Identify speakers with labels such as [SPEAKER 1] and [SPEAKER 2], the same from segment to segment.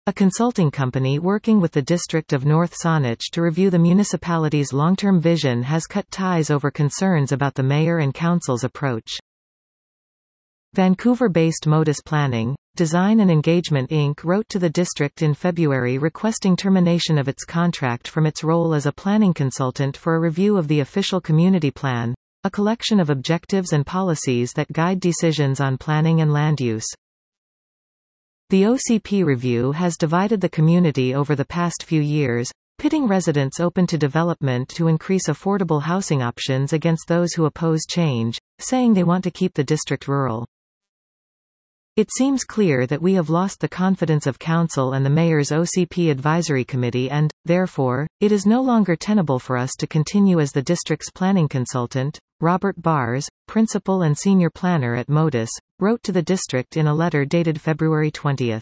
[SPEAKER 1] A consulting company working with the district of North Saanich to review the municipality's long-term vision has cut ties over concerns about the mayor and council's approach. Vancouver-based Modus Planning, Design and Engagement Inc. wrote to the district in February requesting termination of its contract from its role as a planning consultant for a review of the official community plan, a collection of objectives and policies that guide decisions on planning and land use. The OCP review has divided the community over the past few years, pitting residents open to development to increase affordable housing options against those who oppose change, saying they want to keep the district rural. It seems clear that we have lost the confidence of Council and the Mayor's OCP Advisory Committee and, therefore, it is no longer tenable for us to continue as the district's planning consultant. Robert Bars, principal and senior planner at Modus, wrote to the district in a letter dated February 20.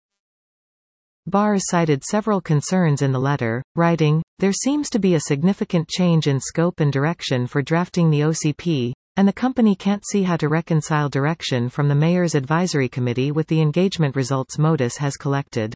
[SPEAKER 1] Bars cited several concerns in the letter, writing, "There seems to be a significant change in scope and direction for drafting the OCP, and the company can't see how to reconcile direction from the Mayor's Advisory Committee with the engagement results Modus has collected.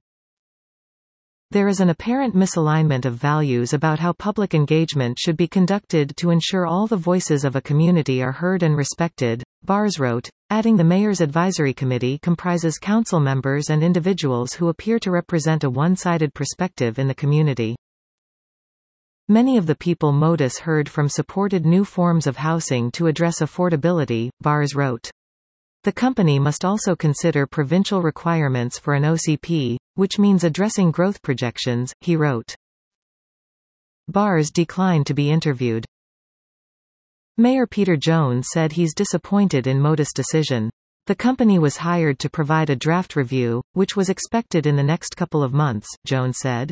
[SPEAKER 1] There is an apparent misalignment of values about how public engagement should be conducted to ensure all the voices of a community are heard and respected," Bars wrote, adding the Mayor's Advisory Committee comprises council members and individuals who appear to represent a one-sided perspective in the community. Many of the people Modus heard from supported new forms of housing to address affordability, Bars wrote. The company must also consider provincial requirements for an OCP, which means addressing growth projections, he wrote. Bars declined to be interviewed. Mayor Peter Jones said he's disappointed in Modus' decision. The company was hired to provide a draft review, which was expected in the next couple of months, Jones said.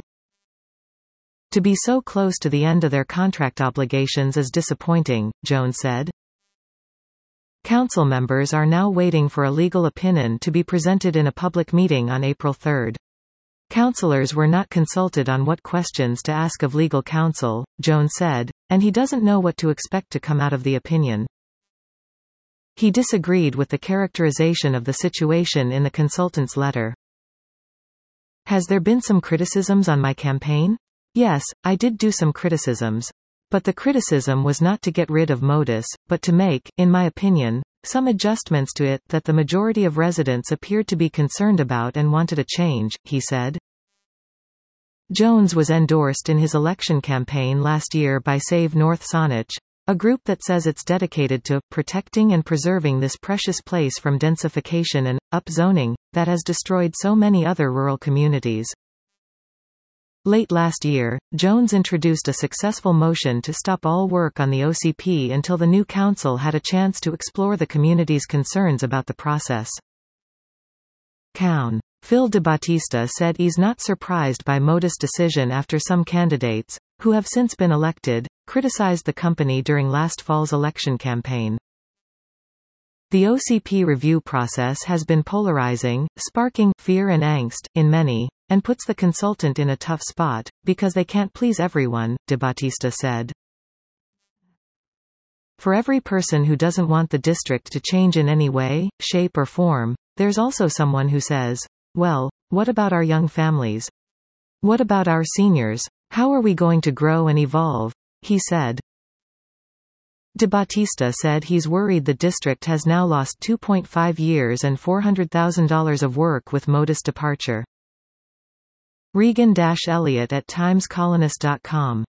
[SPEAKER 1] To be so close to the end of their contract obligations is disappointing, Jones said. Council members are now waiting for a legal opinion to be presented in a public meeting on April 3. Councillors were not consulted on what questions to ask of legal counsel, Jones said, and he doesn't know what to expect to come out of the opinion. He disagreed with the characterization of the situation in the consultant's letter. Has there been some criticisms on my campaign? Yes, I did do some criticisms. But the criticism was not to get rid of Modus, but to make, in my opinion, some adjustments to it that the majority of residents appeared to be concerned about and wanted a change, he said. Jones was endorsed in his election campaign last year by Save North Saanich, a group that says it's dedicated to protecting and preserving this precious place from densification and upzoning that has destroyed so many other rural communities. Late last year, Jones introduced a successful motion to stop all work on the OCP until the new council had a chance to explore the community's concerns about the process. Cown. Phil DeBattista said he's not surprised by Modus' decision after some candidates, who have since been elected, criticized the company during last fall's election campaign. The OCP review process has been polarizing, sparking fear and angst in many, and puts the consultant in a tough spot, because they can't please everyone, DeBattista said. For every person who doesn't want the district to change in any way, shape or form, there's also someone who says, well, what about our young families? What about our seniors? How are we going to grow and evolve? He said. DeBattista said he's worried the district has now lost 2.5 years and $400,000 of work with Modus' departure. Regan-Elliott at TimesColonist.com